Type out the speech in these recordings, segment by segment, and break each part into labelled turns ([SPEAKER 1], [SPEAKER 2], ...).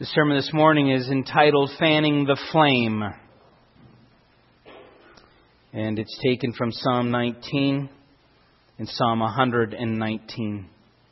[SPEAKER 1] The sermon this morning is entitled Fanning the Flame. And it's taken from Psalm 19 and Psalm 119.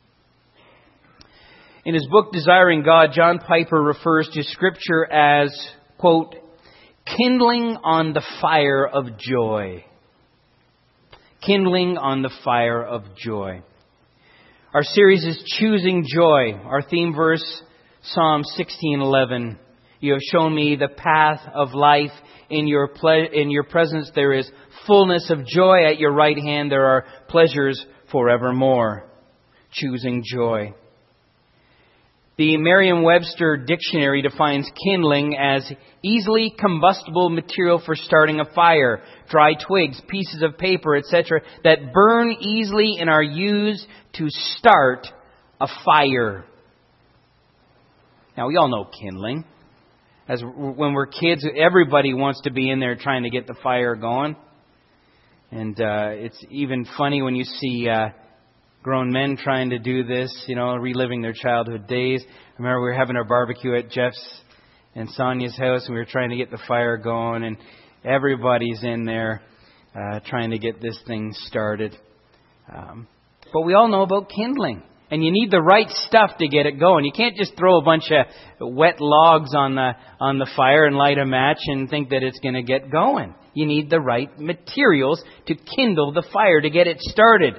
[SPEAKER 1] In his book, Desiring God, John Piper refers to Scripture as, quote, kindling on the fire of joy. Kindling on the fire of joy. Our series is Choosing Joy. Our theme verse, Psalm 16:11. You have shown me the path of life. In your presence there is fullness of joy. At your right hand there are pleasures forevermore. Choosing joy. The Merriam-Webster Dictionary defines kindling as easily combustible material for starting a fire, dry twigs, pieces of paper, etc., that burn easily and are used to start a fire. Now, we all know kindling. As when we're kids, everybody wants to be in there trying to get the fire going. And it's even funny when you see grown men trying to do this, reliving their childhood days. I remember we were having our barbecue at Jeff's and Sonia's house, and we were trying to get the fire going, and everybody's in there trying to get this thing started. But we all know about kindling. And you need the right stuff to get it going. You can't just throw a bunch of wet logs on the fire and light a match and think that it's going to get going. You need the right materials to kindle the fire, to get it started.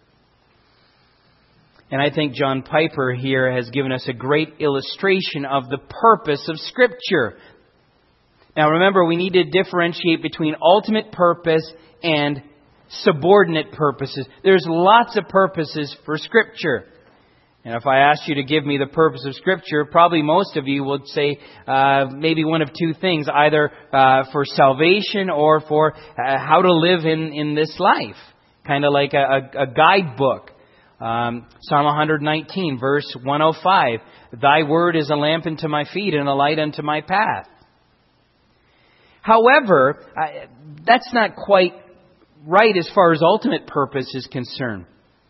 [SPEAKER 1] And I think John Piper here has given us a great illustration of the purpose of Scripture. Now remember, we need to differentiate between ultimate purpose and subordinate purposes. There's lots of purposes for Scripture. And if I asked you to give me the purpose of Scripture, probably most of you would say maybe one of two things, either for salvation or for how to live in this life. Kind of like a guidebook. Psalm 119, verse 105. Thy word is a lamp unto my feet and a light unto my path. However, that's not quite right as far as ultimate purpose is concerned.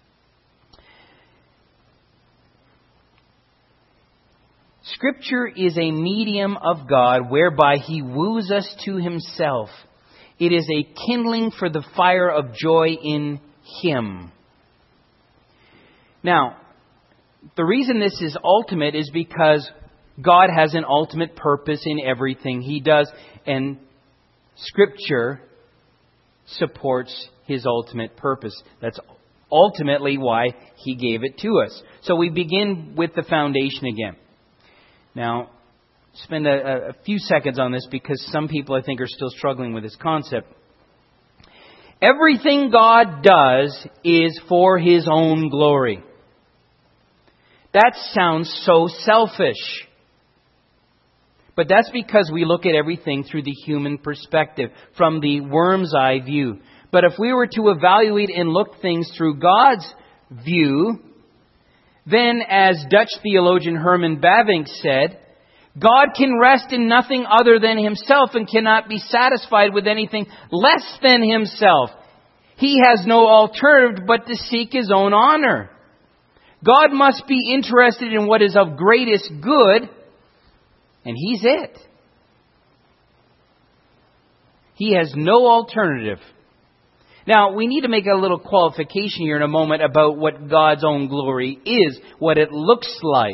[SPEAKER 1] Scripture is a medium of God whereby He woos us to Himself. It is a kindling for the fire of joy in Him. Now, the reason this is ultimate is because God has an ultimate purpose in everything He does, and Scripture supports His ultimate purpose. That's ultimately why He gave it to us. So we begin with the foundation again. Now, spend a few seconds on this because some people, I think, are still struggling with this concept. Everything God does is for His own glory. That sounds so selfish. But that's because we look at everything through the human perspective, from the worm's eye view. But if we were to evaluate and look things through God's view, then, as Dutch theologian Herman Bavinck said, God can rest in nothing other than Himself and cannot be satisfied with anything less than Himself. He has no alternative but to seek His own honor. God must be interested in what is of greatest good, and He's it. He has no alternative. Now, we need to make a little qualification here in a moment about what God's own glory is, what it looks like.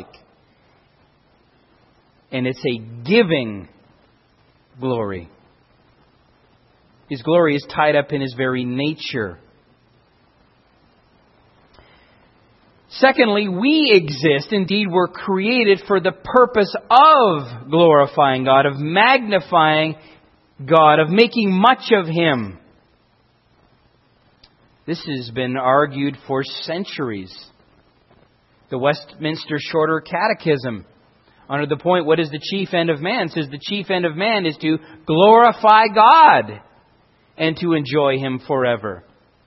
[SPEAKER 1] And it's a giving glory. His glory is tied up in His very nature. Secondly, we exist, indeed we're created for the purpose of glorifying God, of magnifying God, of making much of Him. This has been argued for centuries. The Westminster Shorter Catechism, under the point, what is the chief end of man? Says the chief end of man is to glorify God and to enjoy Him forever.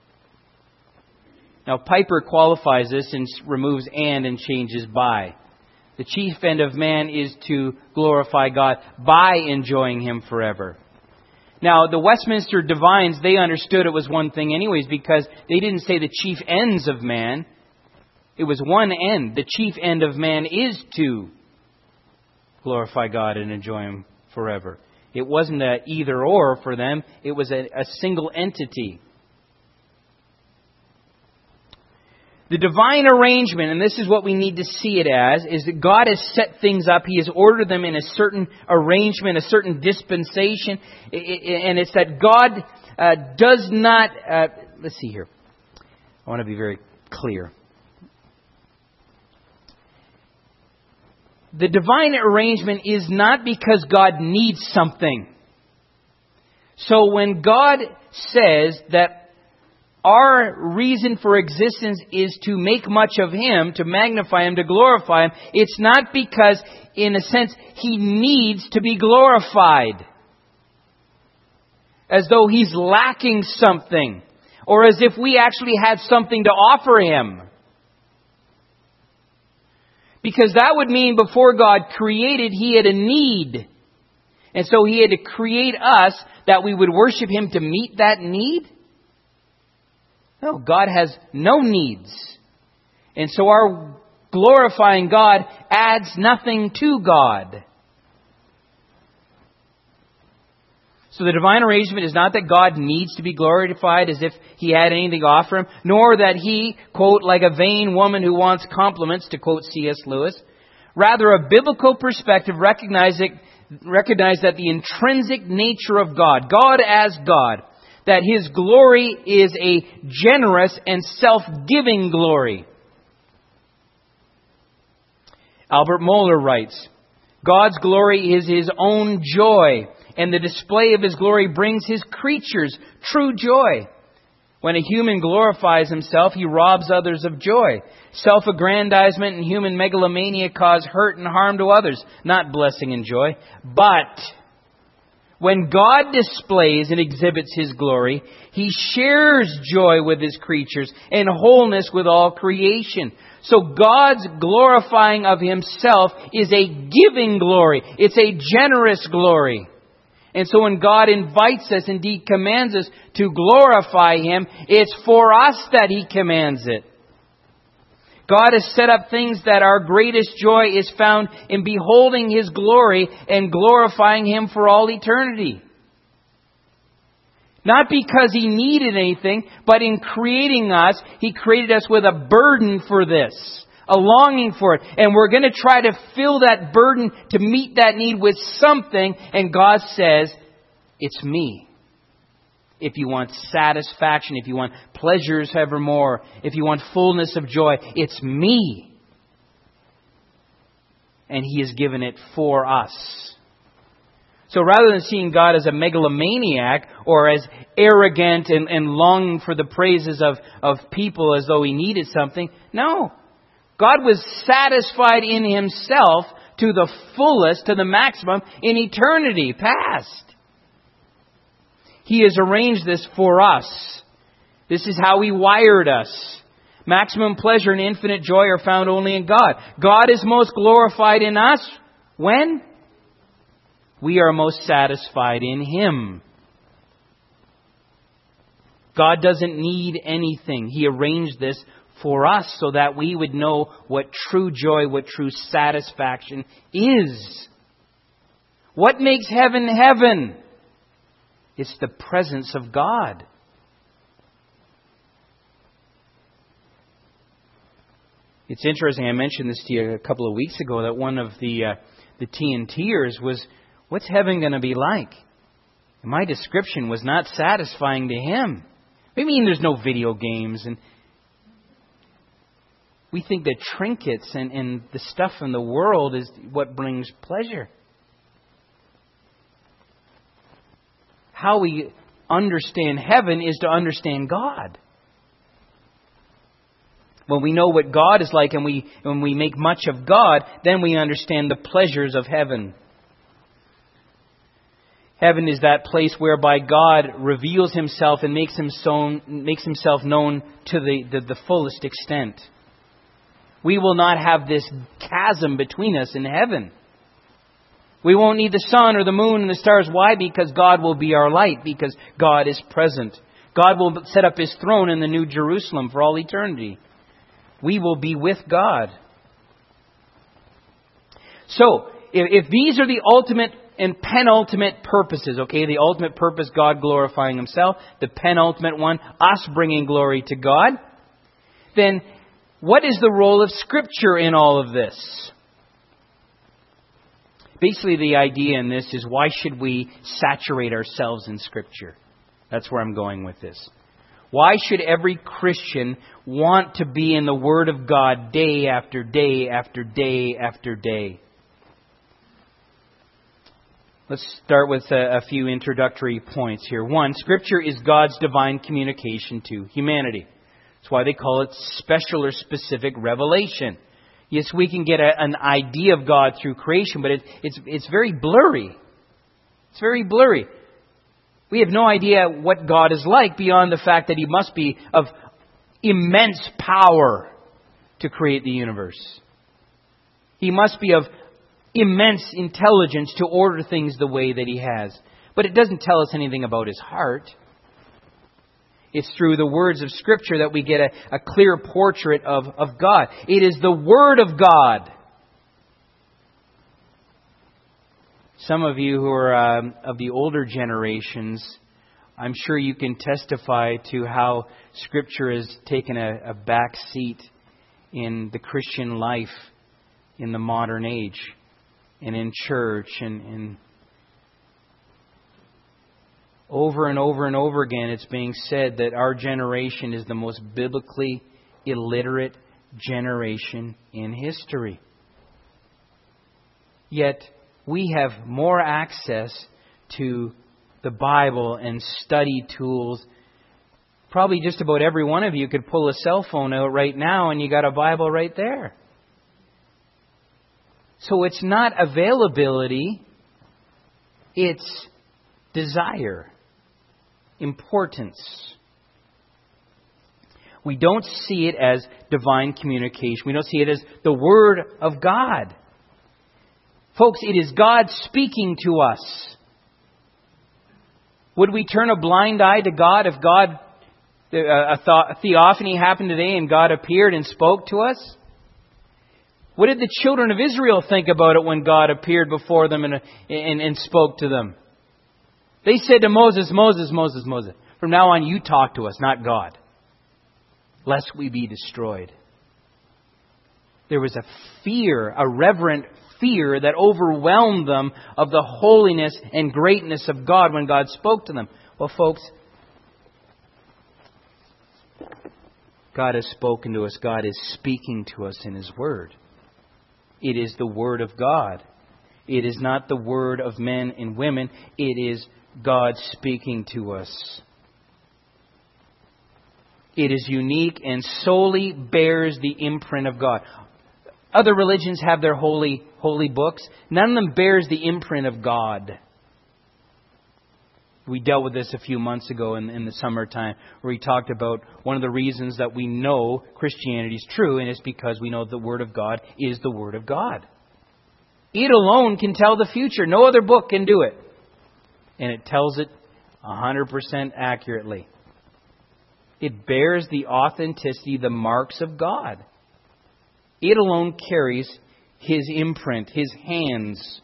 [SPEAKER 1] Now, Piper qualifies this and removes and changes by. The chief end of man is to glorify God by enjoying Him forever. Now, the Westminster Divines, they understood it was one thing anyways, because they didn't say the chief ends of man. It was one end. The chief end of man is to glorify God and enjoy Him forever. It wasn't an either or for them. It was a single entity. The divine arrangement, and this is what we need to see it as, is that God has set things up. He has ordered them in a certain arrangement, a certain dispensation. And it's that God does not... let's see here. I want to be very clear. The divine arrangement is not because God needs something. So when God says that our reason for existence is to make much of Him, to magnify Him, to glorify Him, it's not because, in a sense, He needs to be glorified. As though He's lacking something. Or as if we actually had something to offer Him. Because that would mean before God created, He had a need. And so He had to create us that we would worship Him to meet that need. No, God has no needs. And so our glorifying God adds nothing to God. So the divine arrangement is not that God needs to be glorified as if He had anything to offer Him, nor that He, quote, like a vain woman who wants compliments, to quote C.S. Lewis. Rather, a biblical perspective recognize that the intrinsic nature of God as God, that His glory is a generous and self-giving glory. Albert Mohler writes, God's glory is His own joy, and the display of His glory brings His creatures true joy. When a human glorifies himself, he robs others of joy. Self-aggrandizement and human megalomania cause hurt and harm to others, not blessing and joy. But when God displays and exhibits His glory, He shares joy with His creatures and wholeness with all creation. So God's glorifying of Himself is a giving glory. It's a generous glory. And so when God invites us, indeed commands us to glorify Him, it's for us that He commands it. God has set up things that our greatest joy is found in beholding His glory and glorifying Him for all eternity. Not because He needed anything, but in creating us, He created us with a burden for this, a longing for it. And we're going to try to fill that burden to meet that need with something. And God says, it's me. If you want satisfaction, if you want pleasures evermore, if you want fullness of joy, it's me. And He has given it for us. So rather than seeing God as a megalomaniac or as arrogant and longing for the praises of people as though He needed something, no. God was satisfied in Himself to the fullest, to the maximum, in eternity past. He has arranged this for us. This is how He wired us. Maximum pleasure and infinite joy are found only in God. God is most glorified in us when we are most satisfied in Him. God doesn't need anything. He arranged this for us so that we would know what true joy, what true satisfaction is. What makes heaven heaven? It's the presence of God. It's interesting, I mentioned this to you a couple of weeks ago, that one of the TNTers was, what's heaven going to be like? And my description was not satisfying to him. I mean, there's no video games, and we think that trinkets and the stuff in the world is what brings pleasure. How we understand heaven is to understand God. When we know what God is like and when we make much of God, then we understand the pleasures of heaven. Heaven is that place whereby God reveals Himself and makes Himself known to the fullest extent. We will not have this chasm between us in heaven. We won't need the sun or the moon and the stars. Why? Because God will be our light. Because God is present. God will set up His throne in the New Jerusalem for all eternity. We will be with God. So, if these are the ultimate and penultimate purposes, okay, the ultimate purpose, God glorifying Himself, the penultimate one, us bringing glory to God, then what is the role of Scripture in all of this? Basically, the idea in this is, why should we saturate ourselves in Scripture? That's where I'm going with this. Why should every Christian want to be in the Word of God day after day after day after day? Let's start with a few introductory points here. One, Scripture is God's divine communication to humanity. That's why they call it special or specific revelation. Yes, we can get an idea of God through creation, but it's very blurry. It's very blurry. We have no idea what God is like beyond the fact that He must be of immense power to create the universe. He must be of immense intelligence to order things the way that He has. But it doesn't tell us anything about His heart. It's through the words of Scripture that we get a clear portrait of God. It is the Word of God. Some of you who are of the older generations, I'm sure you can testify to how Scripture has taken a back seat in the Christian life in the modern age and in church and over and over and over again, it's being said that our generation is the most biblically illiterate generation in history. Yet, we have more access to the Bible and study tools. Probably just about every one of you could pull a cell phone out right now and you got a Bible right there. So it's not availability, it's desire. Importance. We don't see it as divine communication. We don't see it as the Word of God. Folks, it is God speaking to us. Would we turn a blind eye to God if a theophany happened today and God appeared and spoke to us? What did the children of Israel think about it when God appeared before them and spoke to them? They said to Moses, Moses, Moses, Moses, from now on you talk to us, not God, lest we be destroyed. There was a fear, a reverent fear that overwhelmed them of the holiness and greatness of God when God spoke to them. Well, folks, God has spoken to us. God is speaking to us in His Word. It is the Word of God. It is not the word of men and women. It is God speaking to us. It is unique and solely bears the imprint of God. Other religions have their holy books. None of them bears the imprint of God. We dealt with this a few months ago in the summertime, where we talked about one of the reasons that we know Christianity is true, and it's because we know the Word of God is the Word of God. It alone can tell the future. No other book can do it. And it tells it 100% accurately. It bears the authenticity, the marks of God. It alone carries His imprint, His hands.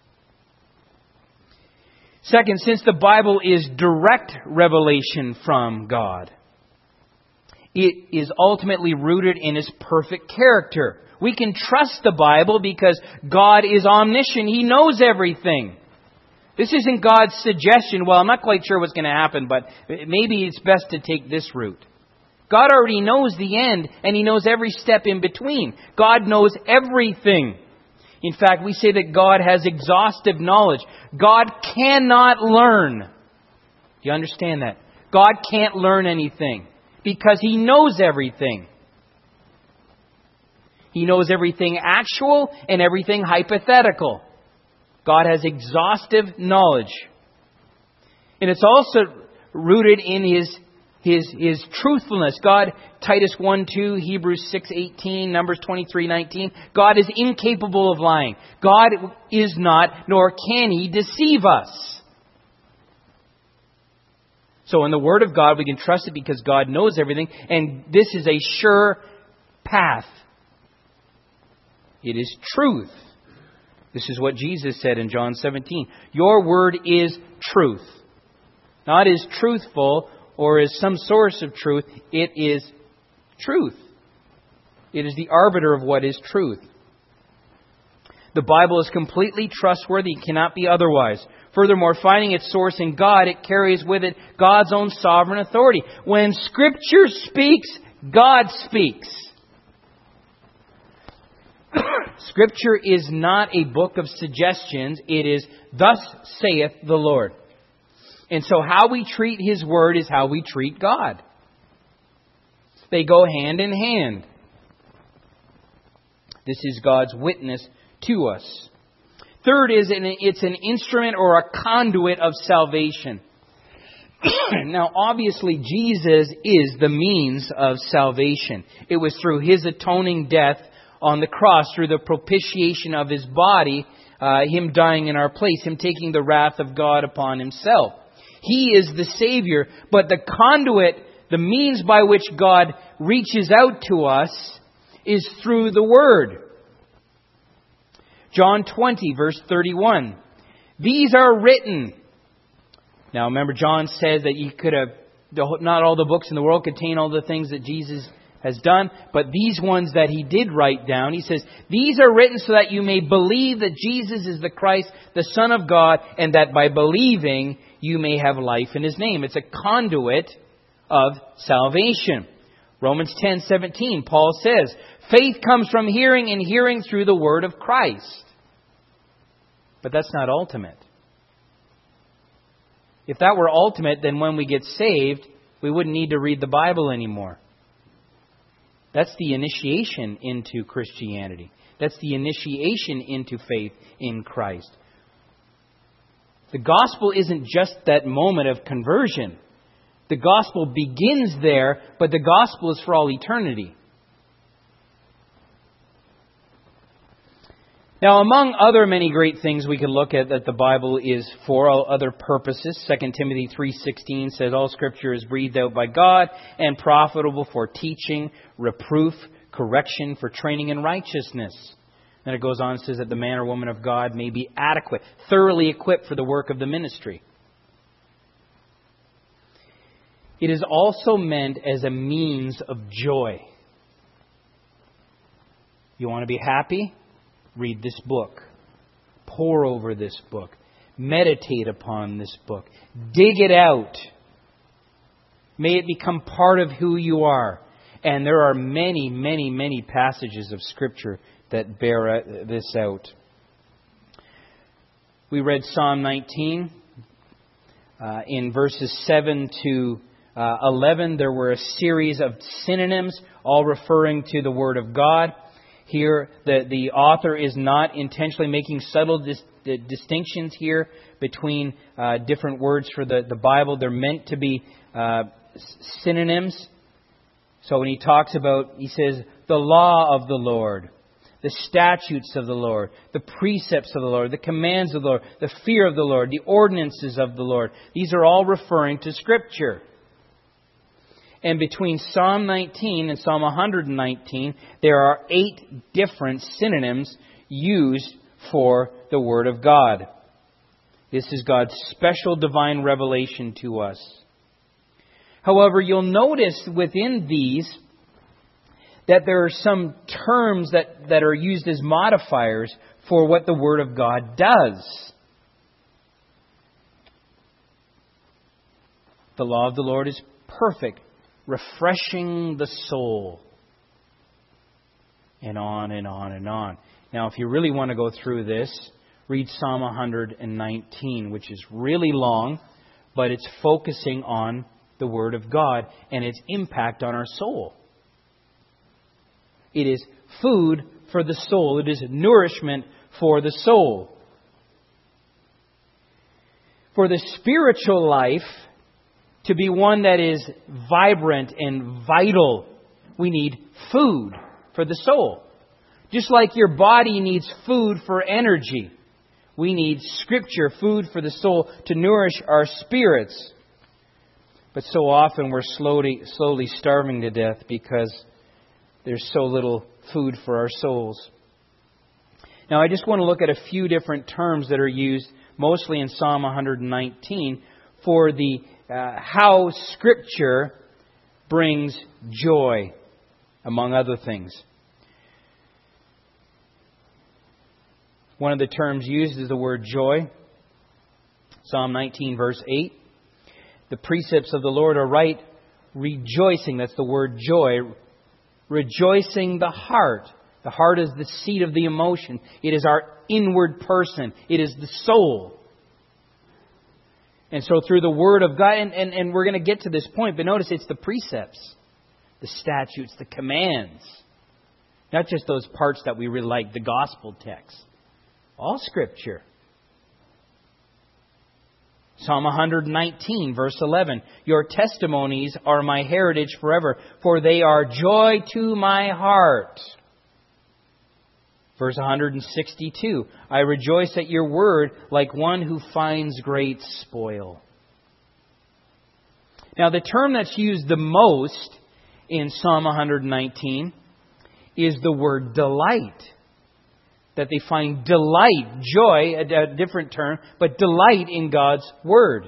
[SPEAKER 1] Second, since the Bible is direct revelation from God, it is ultimately rooted in His perfect character. We can trust the Bible because God is omniscient. He knows everything. This isn't God's suggestion, well, I'm not quite sure what's going to happen, but maybe it's best to take this route. God already knows the end, and He knows every step in between. God knows everything. In fact, we say that God has exhaustive knowledge. God cannot learn. Do you understand that? God can't learn anything because He knows everything. He knows everything actual and everything hypothetical. God has exhaustive knowledge. And it's also rooted in His truthfulness. God, Titus 1:2, Hebrews 6:18, Numbers 23:19. God is incapable of lying. God is not, nor can He deceive us. So in the Word of God, we can trust it because God knows everything. And this is a sure path. It is truth. This is what Jesus said in John 17. Your word is truth. Not is truthful or is some source of truth. It is truth. It is the arbiter of what is truth. The Bible is completely trustworthy. It cannot be otherwise. Furthermore, finding its source in God, it carries with it God's own sovereign authority. When Scripture speaks, God speaks. Scripture is not a book of suggestions. It is, thus saith the Lord. And so how we treat His Word is how we treat God. They go hand in hand. This is God's witness to us. Third is it's an instrument or a conduit of salvation. Now, obviously, Jesus is the means of salvation. It was through His atoning death on the cross, through the propitiation of His body, Him dying in our place, Him taking the wrath of God upon Himself. He is the Savior, but the conduit, the means by which God reaches out to us, is through the Word. John 20, verse 31. These are written. Now remember, John says that you could have, not all the books in the world contain all the things that Jesus has done, but these ones that He did write down, He says, these are written so that you may believe that Jesus is the Christ, the Son of God, and that by believing you may have life in His name. It's a conduit of salvation. Romans 10:17, Paul says, faith comes from hearing, and hearing through the word of Christ. But that's not ultimate. If that were ultimate, then when we get saved, we wouldn't need to read the Bible anymore. That's the initiation into Christianity. That's the initiation into faith in Christ. The gospel isn't just that moment of conversion. The gospel begins there, but the gospel is for all eternity. Now, among other many great things we could look at that the Bible is for, all other purposes, 2 Timothy 3:16 says, all Scripture is breathed out by God and profitable for teaching, reproof, correction, for training in righteousness. Then it goes on and says that the man or woman of God may be adequate, thoroughly equipped for the work of the ministry. It is also meant as a means of joy. You want to be happy? Read this book. Pore over this book. Meditate upon this book. Dig it out. May it become part of who you are. And there are many, many, many passages of Scripture that bear this out. We read Psalm 19. In verses 7 to 11, there were a series of synonyms, all referring to the Word of God. Here, the author is not intentionally making subtle distinctions here between different words for the Bible. They're meant to be synonyms. So when he talks about, he says, the law of the Lord, the statutes of the Lord, the precepts of the Lord, the commands of the Lord, the fear of the Lord, the ordinances of the Lord. These are all referring to Scripture. And between Psalm 19 and Psalm 119, there are 8 different synonyms used for the Word of God. This is God's special divine revelation to us. However, you'll notice within these that there are some terms that are used as modifiers for what the Word of God does. The law of the Lord is perfect, refreshing the soul. And on and on and on. Now, if you really want to go through this, read Psalm 119, which is really long, but it's focusing on the Word of God and its impact on our soul. It is food for the soul. It is nourishment for the soul. For the spiritual life to be one that is vibrant and vital, we need food for the soul. Just like your body needs food for energy, we need Scripture, food for the soul, to nourish our spirits. But so often we're slowly starving to death because there's so little food for our souls. Now, I just want to look at a few different terms that are used, mostly in Psalm 119, for the how Scripture brings joy, among other things. One of the terms used is the word joy. Psalm 19, verse 8. The precepts of the Lord are right, rejoicing. That's the word joy. Rejoicing the heart. The heart is the seat of the emotion. It is our inward person. It is the soul. And so through the Word of God, and we're going to get to this point, but notice it's the precepts, the statutes, the commands. Not just those parts that we really like, the gospel text. All Scripture. Psalm 119, verse 11. Your testimonies are my heritage forever, for they are joy to my heart. Verse 162. I rejoice at your word like one who finds great spoil. Now, the term that's used the most in Psalm 119 is the word delight. That they find delight, joy, a different term, but delight in God's Word.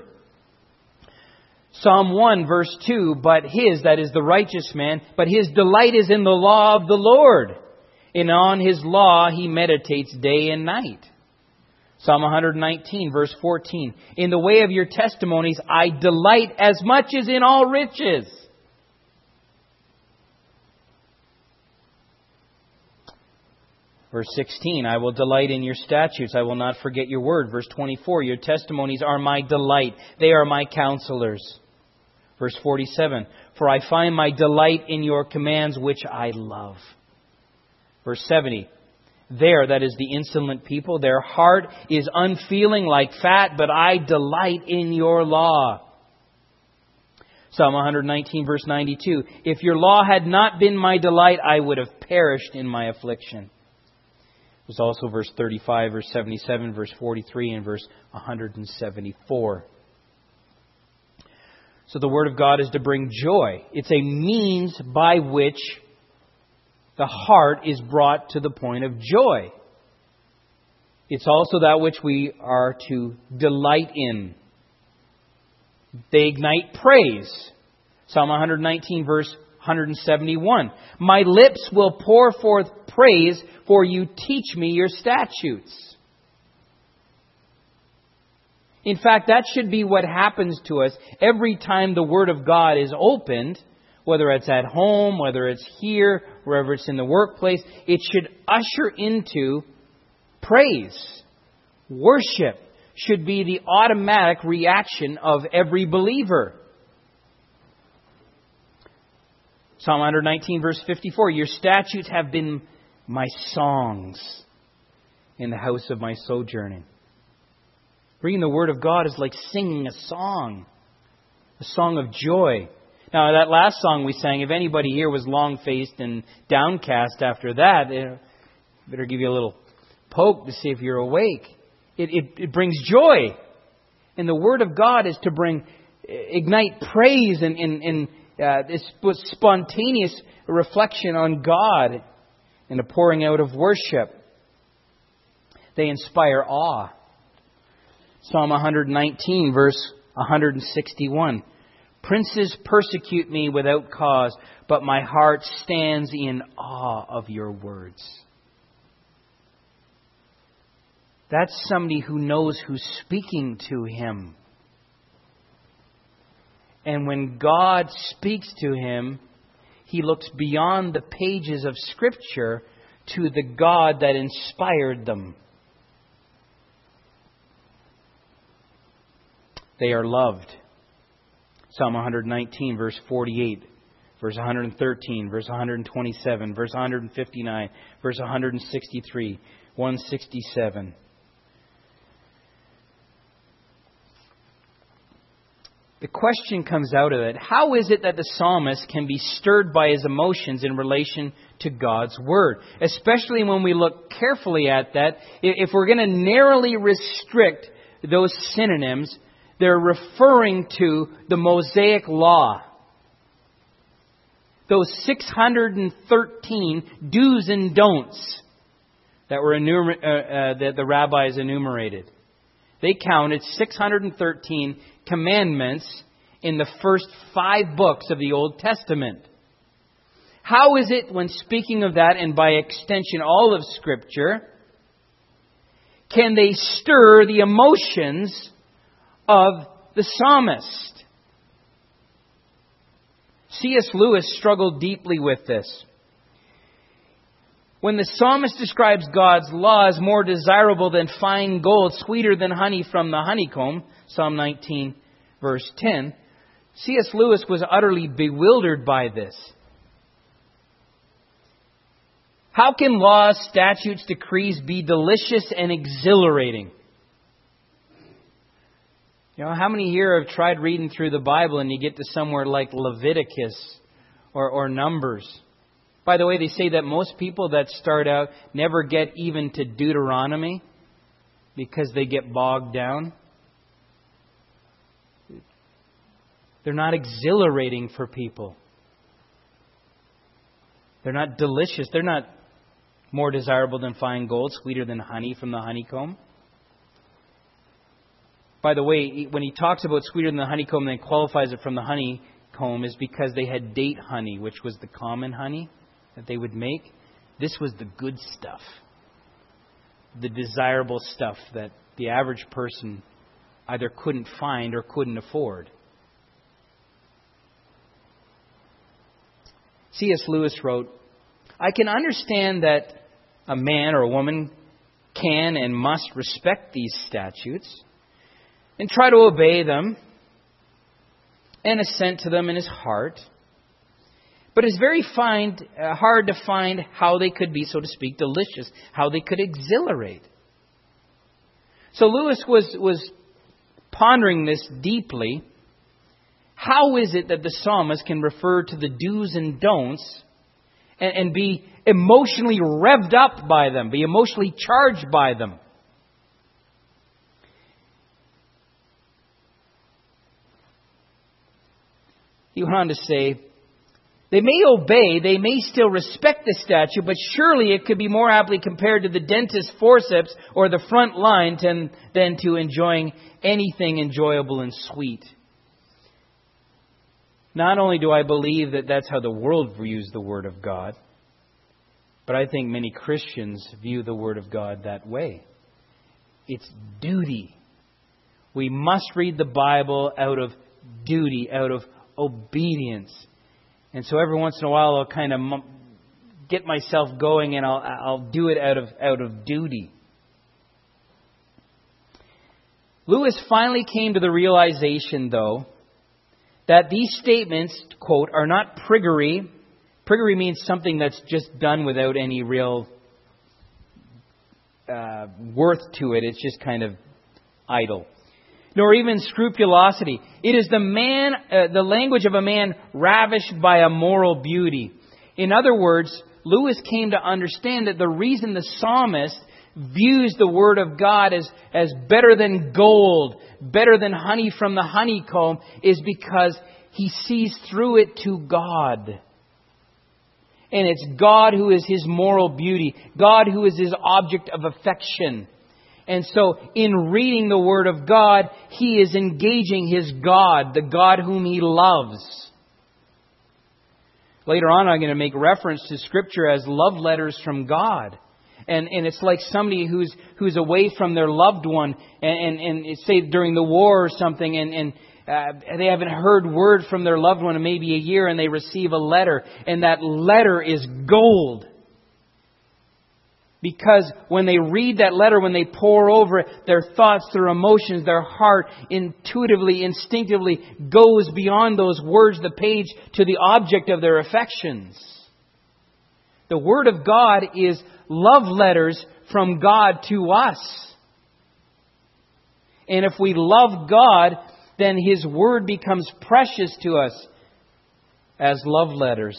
[SPEAKER 1] Psalm 1, verse 2, but his, that is the righteous man, but his delight is in the law of the Lord. And on his law he meditates day and night. Psalm 119, verse 14, in the way of your testimonies I delight as much as in all riches. Verse 16, I will delight in your statutes. I will not forget your word. Verse 24, your testimonies are my delight. They are my counselors. Verse 47, for I find my delight in your commands, which I love. Verse 70, there, that is the insolent people, their heart is unfeeling like fat, but I delight in your law. Psalm 119, verse 92, if your law had not been my delight, I would have perished in my affliction. There's also verse 35, verse 77, verse 43, and verse 174. So the Word of God is to bring joy. It's a means by which the heart is brought to the point of joy. It's also that which we are to delight in. They ignite praise. Psalm 119, verse 171. My lips will pour forth praise, for you teach me your statutes. In fact, that should be what happens to us every time the Word of God is opened, whether it's at home, whether it's here, wherever it's in the workplace. It should usher into praise. Worship should be the automatic reaction of every believer. Psalm 119, verse 54, your statutes have been my songs in the house of my sojourning. Reading the Word of God is like singing a song of joy. Now, that last song we sang, if anybody here was long-faced and downcast after that, better give you a little poke to see if you're awake. It brings joy. And the Word of God is to ignite praise and this spontaneous reflection on God and a pouring out of worship. They inspire awe. Psalm 119, verse 161. Princes persecute me without cause, but my heart stands in awe of your words. That's somebody who knows who's speaking to him. And when God speaks to him, he looks beyond the pages of Scripture to the God that inspired them. They are loved. Psalm 119, verse 48, verse 113, verse 127, verse 159, verse 163, 167. The question comes out of it, how is it that the psalmist can be stirred by his emotions in relation to God's Word? Especially when we look carefully at that, if we're going to narrowly restrict those synonyms, they're referring to the Mosaic Law. Those 613 do's and don'ts that were that the rabbis enumerated. They counted 613 commandments in the first 5 books of the Old Testament. How is it, when speaking of that, and by extension all of Scripture, can they stir the emotions of the psalmist? C.S. Lewis struggled deeply with this. When the psalmist describes God's law as more desirable than fine gold, sweeter than honey from the honeycomb, Psalm 19, verse 10, C.S. Lewis was utterly bewildered by this. How can laws, statutes, decrees be delicious and exhilarating? You know, how many here have tried reading through the Bible and you get to somewhere like Leviticus or Numbers? By the way, they say that most people that start out never get even to Deuteronomy because they get bogged down. They're not exhilarating for people. They're not delicious. They're not more desirable than fine gold, sweeter than honey from the honeycomb. By the way, when he talks about sweeter than the honeycomb and then qualifies it from the honeycomb, is because they had date honey, which was the common honey that they would make. This was the good stuff, the desirable stuff that the average person either couldn't find or couldn't afford. C.S. Lewis wrote, "I can understand that a man or a woman can and must respect these statutes and try to obey them and assent to them in his heart. But it's very hard to find how they could be, so to speak, delicious, how they could exhilarate." So Lewis was pondering this deeply. How is it that the psalmist can refer to the do's and don'ts and be emotionally revved up by them, be emotionally charged by them? He went on to say, they may obey, they may still respect the statute, but surely it could be more aptly compared to the dentist's forceps or the front line than to enjoying anything enjoyable and sweet. Not only do I believe that that's how the world views the Word of God, but I think many Christians view the Word of God that way. It's duty. We must read the Bible out of duty, out of obedience. And so every once in a while I'll kind of get myself going and I'll do it out of duty. Lewis finally came to the realization, though, that these statements, quote, are not priggery. Priggery means something that's just done without any real worth to it. It's just kind of idle. Nor even scrupulosity. It is the language of a man ravished by a moral beauty. In other words, Lewis came to understand that the reason the psalmist views the Word of God as better than gold, better than honey from the honeycomb, is because he sees through it to God. And it's God who is his moral beauty, God who is his object of affection. And so in reading the Word of God, he is engaging his God, the God whom he loves. Later on, I'm going to make reference to Scripture as love letters from God. And it's like somebody who's away from their loved one and say during the war or something and they haven't heard word from their loved one in maybe a year and they receive a letter. And that letter is gold. Because when they read that letter, when they pore over it, their thoughts, their emotions, their heart intuitively, instinctively goes beyond those words, the page, to the object of their affections. The Word of God is love letters from God to us. And if we love God, then His Word becomes precious to us as love letters.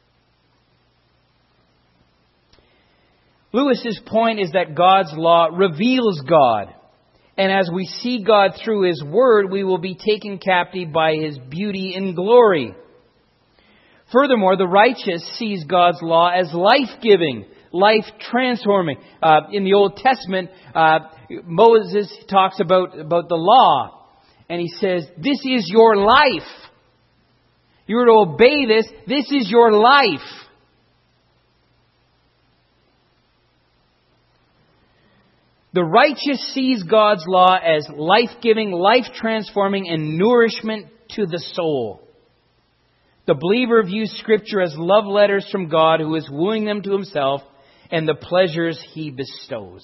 [SPEAKER 1] Lewis's point is that God's law reveals God. And as we see God through His Word, we will be taken captive by His beauty and glory. Furthermore, the righteous sees God's law as life-giving, life transforming. In the Old Testament, Moses talks about the law. And he says, this is your life. You are to obey this. This is your life. The righteous sees God's law as life-giving, life-transforming, and nourishment to the soul. The believer views Scripture as love letters from God who is wooing them to Himself and the pleasures He bestows.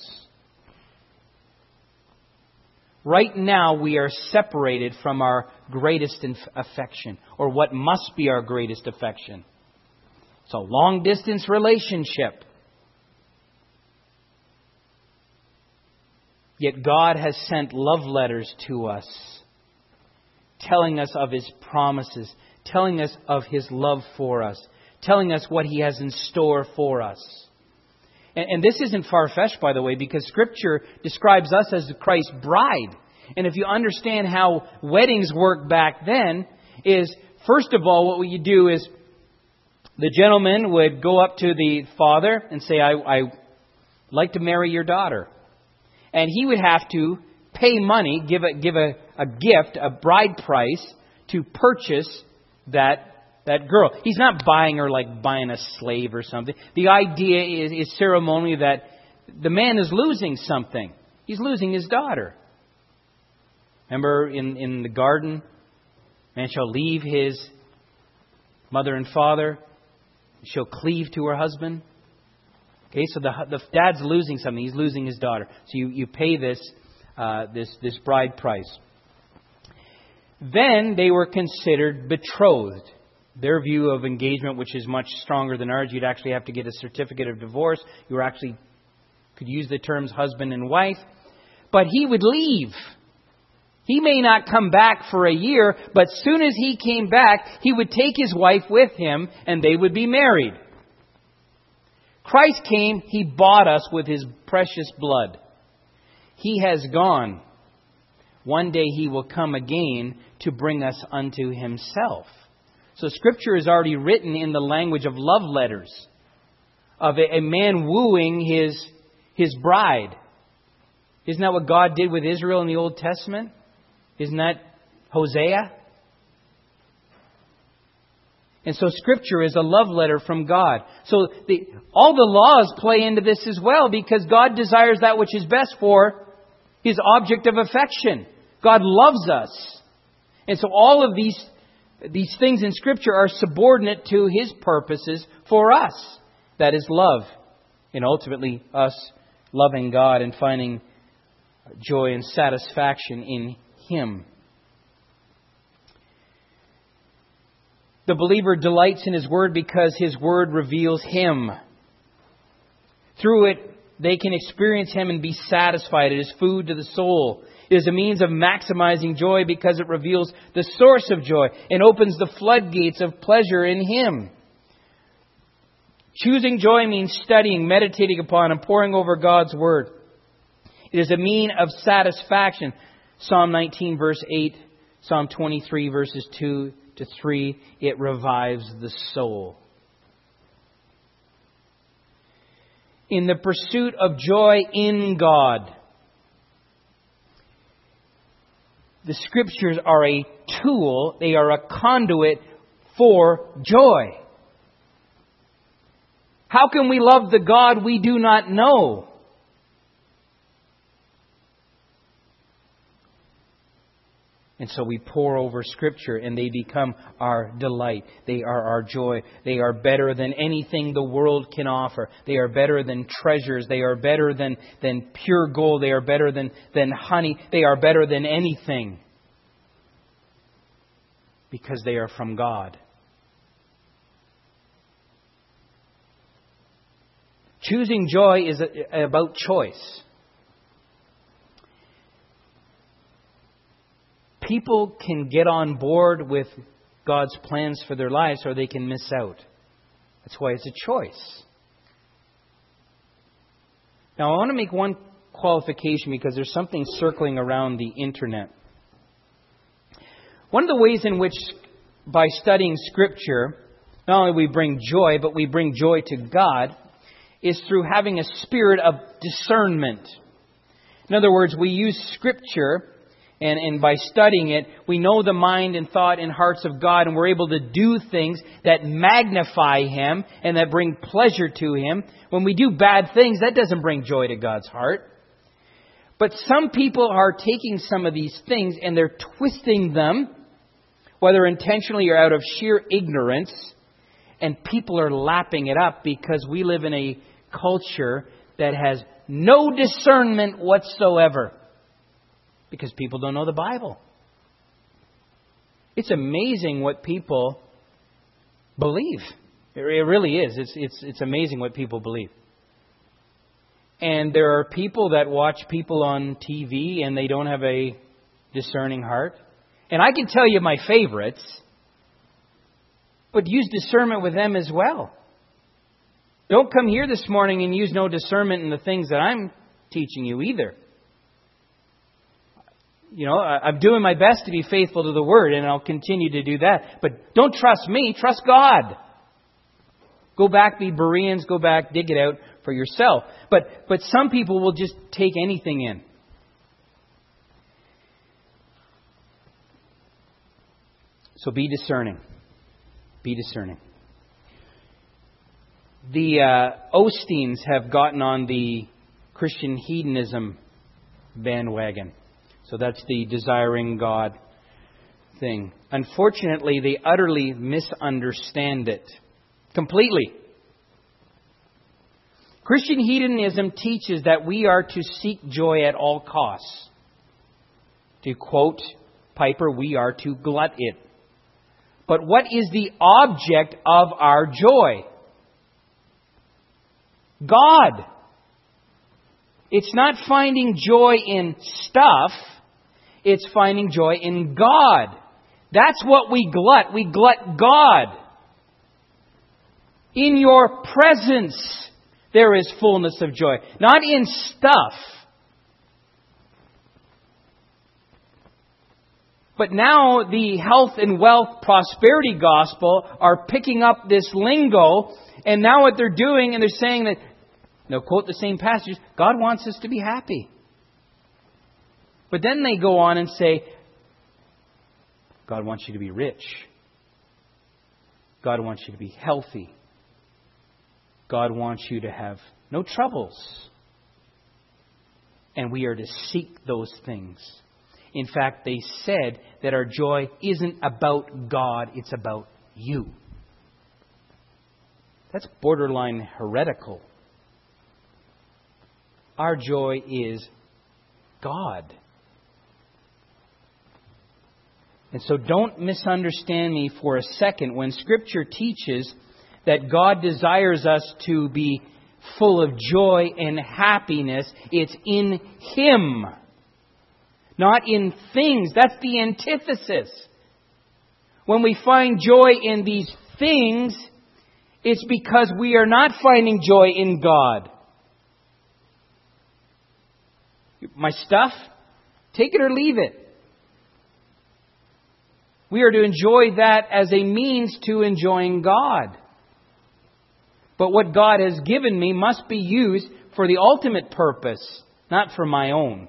[SPEAKER 1] Right now we are separated from our greatest affection, or what must be our greatest affection. It's a long-distance relationship. Yet God has sent love letters to us, telling us of His promises, telling us of His love for us, telling us what He has in store for us. And this isn't far-fetched, by the way, because Scripture describes us as Christ's bride. And if you understand how weddings worked back then, is first of all, what you do is the gentleman would go up to the father and say, I'd like to marry your daughter. And he would have to pay money, give a gift, a bride price, to purchase that girl. He's not buying her like buying a slave or something. The idea is ceremonially that the man is losing something. He's losing his daughter. Remember in the garden, man shall leave his mother and father, she'll cleave to her husband. Okay, so the dad's losing something. He's losing his daughter. So you pay this bride price. Then they were considered betrothed. Their view of engagement, which is much stronger than ours, you'd actually have to get a certificate of divorce. You could use the terms husband and wife. But he would leave. He may not come back for a year, but as soon as he came back, he would take his wife with him and they would be married. Christ came, He bought us with His precious blood. He has gone. One day He will come again to bring us unto Himself. So Scripture is already written in the language of love letters, of a man wooing his bride. Isn't that what God did with Israel in the Old Testament? Isn't that Hosea? And so Scripture is a love letter from God. So all the laws play into this as well, because God desires that which is best for His object of affection. God loves us. And so all of these things in Scripture are subordinate to His purposes for us. That is love. And ultimately us loving God and finding joy and satisfaction in Him. The believer delights in His Word because His Word reveals Him. Through it, they can experience Him and be satisfied. It is food to the soul. It is a means of maximizing joy because it reveals the source of joy and opens the floodgates of pleasure in Him. Choosing joy means studying, meditating upon, and poring over God's Word. It is a mean of satisfaction. Psalm 19 verse 8, Psalm 23 verses 2 to 3, it revives the soul. In the pursuit of joy in God, the Scriptures are a tool, they are a conduit for joy. How can we love the God we do not know? And so we pore over Scripture and they become our delight. They are our joy. They are better than anything the world can offer. They are better than treasures. They are better than pure gold. They are better than honey. They are better than anything. Because they are from God. Choosing joy is about choice. People can get on board with God's plans for their lives or they can miss out. That's why it's a choice. Now I want to make one qualification because there's something circling around the internet. One of the ways in which by studying Scripture, not only we bring joy, but we bring joy to God, is through having a spirit of discernment. In other words, we use Scripture, and by studying it, we know the mind and thought and hearts of God, and we're able to do things that magnify Him and that bring pleasure to Him. When we do bad things, that doesn't bring joy to God's heart. But some people are taking some of these things and they're twisting them, whether intentionally or out of sheer ignorance, and people are lapping it up because we live in a culture that has no discernment whatsoever. Because people don't know the Bible. It's amazing what people believe. It really is. It's amazing what people believe. And there are people that watch people on TV and they don't have a discerning heart. And I can tell you my favorites, but use discernment with them as well. Don't come here this morning and use no discernment in the things that I'm teaching you either. You know, I'm doing my best to be faithful to the Word, and I'll continue to do that. But don't trust me, trust God. Go back, be Bereans, go back, dig it out for yourself. But some people will just take anything in. So be discerning. Be discerning. The Osteens have gotten on the Christian hedonism bandwagon. So that's the desiring God thing. Unfortunately, they utterly misunderstand it. Completely. Christian hedonism teaches that we are to seek joy at all costs. To quote Piper, we are to glut it. But what is the object of our joy? God. It's not finding joy in stuff. It's finding joy in God. That's what we glut. We glut God. In your presence, there is fullness of joy. Not in stuff. But now the health and wealth prosperity gospel are picking up this lingo. And now what they're doing, and they're saying that, they'll quote the same passages, God wants us to be happy. But then they go on and say, God wants you to be rich. God wants you to be healthy. God wants you to have no troubles. And we are to seek those things. In fact, they said that our joy isn't about God, it's about you. That's borderline heretical. Our joy is God. And so don't misunderstand me for a second when Scripture teaches that God desires us to be full of joy and happiness. It's in Him, not in things. That's the antithesis. When we find joy in these things, it's because we are not finding joy in God. My stuff, take it or leave it. We are to enjoy that as a means to enjoying God. But what God has given me must be used for the ultimate purpose, not for my own.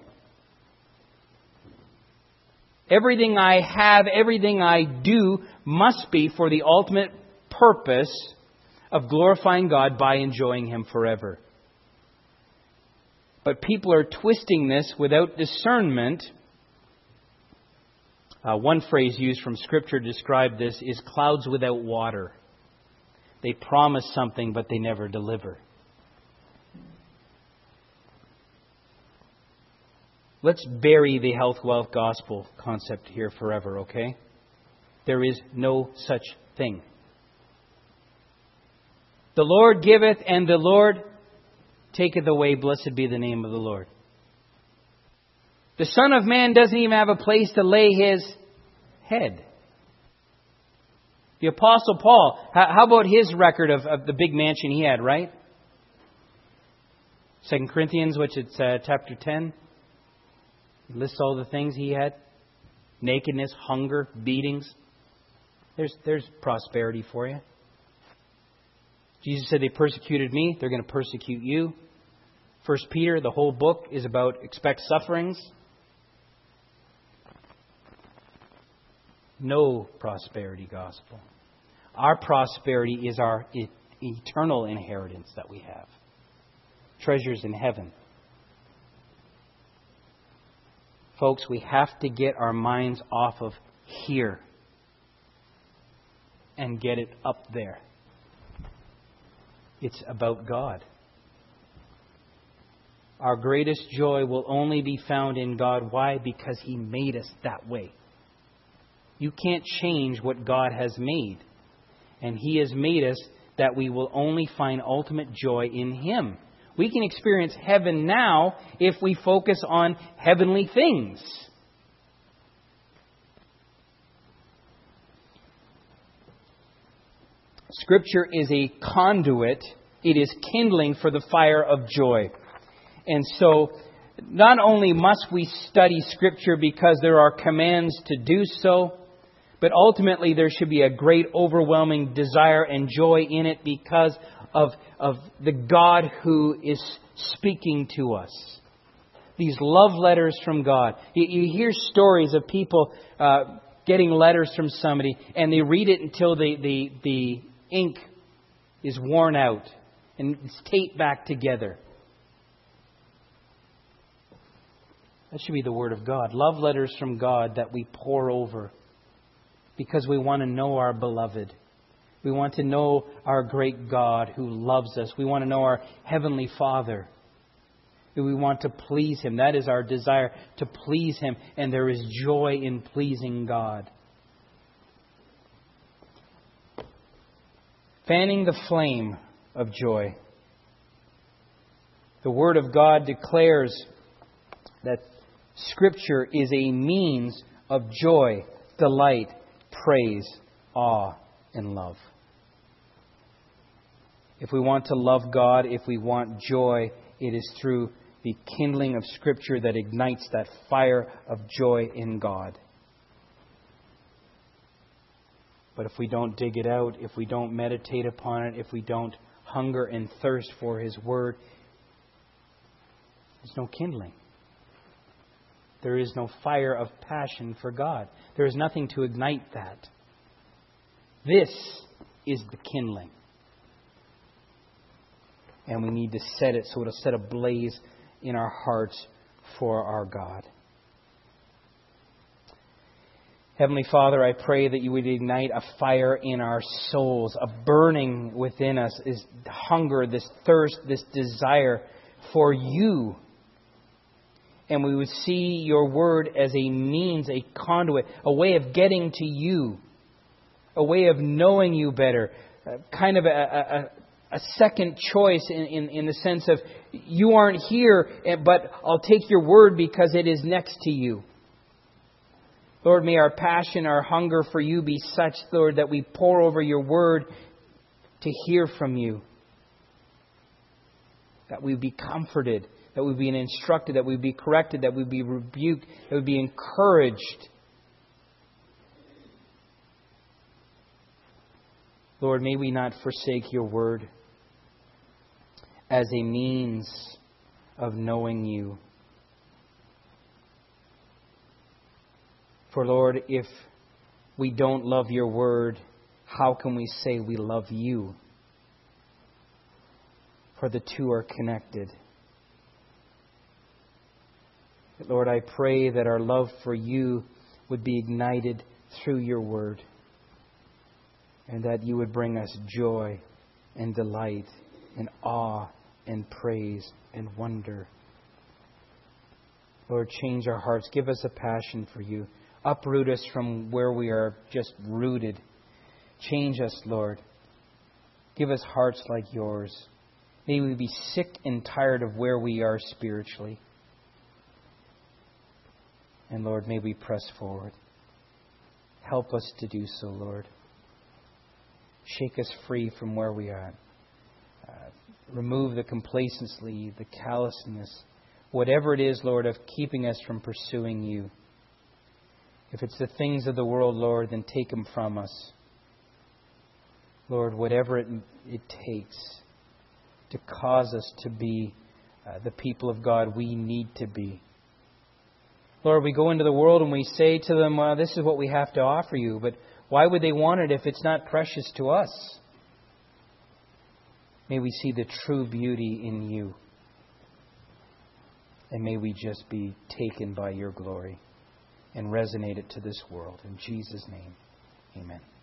[SPEAKER 1] Everything I have, everything I do must be for the ultimate purpose of glorifying God by enjoying Him forever. But people are twisting this without discernment. One phrase used from Scripture to describe this is clouds without water. They promise something, but they never deliver. Let's bury the health, wealth, gospel concept here forever, okay? There is no such thing. The Lord giveth, and the Lord taketh away. Blessed be the name of the Lord. The Son of Man doesn't even have a place to lay His head. The Apostle Paul, how about his record of the big mansion he had, right? 2 Corinthians, which it's chapter 10. It lists all the things he had. Nakedness, hunger, beatings. There's prosperity for you. Jesus said, they persecuted me, they're going to persecute you. 1 Peter, the whole book is about expect sufferings. No prosperity gospel. Our prosperity is our eternal inheritance that we have. Treasures in heaven. Folks, we have to get our minds off of here and get it up there. It's about God. Our greatest joy will only be found in God. Why? Because He made us that way. You can't change what God has made. And He has made us that we will only find ultimate joy in Him. We can experience heaven now if we focus on heavenly things. Scripture is a conduit. It is kindling for the fire of joy. And so, not only must we study Scripture because there are commands to do so, but ultimately there should be a great overwhelming desire and joy in it because of the God who is speaking to us. These love letters from God. You hear stories of people getting letters from somebody and they read it until the ink is worn out and it's taped back together. That should be the Word of God. Love letters from God that we pour over because we want to know our beloved. We want to know our great God who loves us. We want to know our Heavenly Father. We want to please Him. That is our desire, to please Him. And there is joy in pleasing God. Fanning the flame of joy. The Word of God declares that Scripture is a means of joy, delight, praise, awe, and love. If we want to love God, if we want joy, it is through the kindling of Scripture that ignites that fire of joy in God. But if we don't dig it out, if we don't meditate upon it, if we don't hunger and thirst for His Word, there's no kindling. There is no fire of passion for God. There is nothing to ignite that. This is the kindling. And we need to set it so it'll set a blaze in our hearts for our God. Heavenly Father, I pray that You would ignite a fire in our souls, a burning within us, this hunger, this thirst, this desire for You. And we would see Your Word as a means, a conduit, a way of getting to You, a way of knowing You better, kind of a second choice in the sense of You aren't here, but I'll take Your Word because it is next to You. Lord, may our passion, our hunger for You be such, Lord, that we pour over Your Word to hear from You. That we be comforted, that we be instructed, that we be corrected, that we be rebuked, that we be encouraged. Lord, may we not forsake Your Word as a means of knowing You. For Lord, if we don't love Your Word, how can we say we love You? For the two are connected. Lord, I pray that our love for You would be ignited through Your Word, and that You would bring us joy and delight and awe and praise and wonder. Lord, change our hearts. Give us a passion for You. Uproot us from where we are just rooted. Change us, Lord. Give us hearts like Yours. May we be sick and tired of where we are spiritually. And Lord, may we press forward. Help us to do so, Lord. Shake us free from where we are. Remove the complacency, the callousness, whatever it is, Lord, of keeping us from pursuing You. If it's the things of the world, Lord, then take them from us. Lord, whatever it takes to cause us to be the people of God we need to be. Lord, we go into the world and we say to them, well, this is what we have to offer you, but why would they want it if it's not precious to us? May we see the true beauty in you. And may we just be taken by your glory and resonate it to this world. In Jesus' name, amen.